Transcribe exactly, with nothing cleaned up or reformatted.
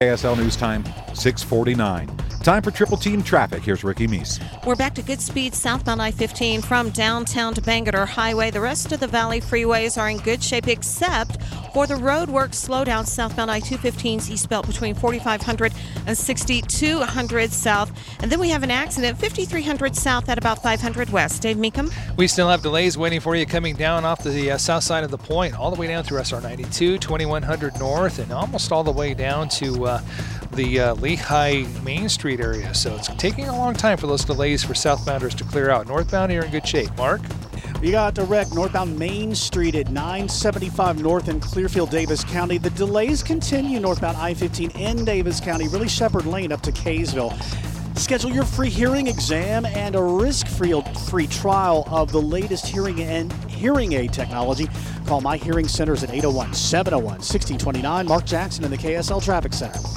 K S L News Time, six forty-nine. Time for Triple Team Traffic. Here's Ricky Meese. We're back to good speed southbound I fifteen from downtown to Bangerter Highway. The rest of the Valley freeways are in good shape except for the roadwork slowdown southbound I two fifteen's east belt between forty-five hundred and sixty-two hundred south. And then we have an accident fifty-three hundred south at about five hundred west. Dave Meekum. We still have delays waiting for you coming down off the uh, south side of the point, all the way down through S R ninety-two, twenty-one hundred north, and almost all the way down to uh, the uh, Lehigh Main Street area. So it's taking a long time for those delays for southbounders to clear out. Northbound, you're in good shape. Mark? You got a wreck northbound Main Street at nine seventy-five north in Clearfield, Davis County. The delays continue northbound I fifteen in Davis County, really Shepherd Lane up to Kaysville. Schedule your free hearing exam and a risk-free free trial of the latest hearing and hearing aid technology. Call My Hearing Centers at eight oh one, seven oh one, one six two nine. Mark Jackson in the K S L Traffic Center.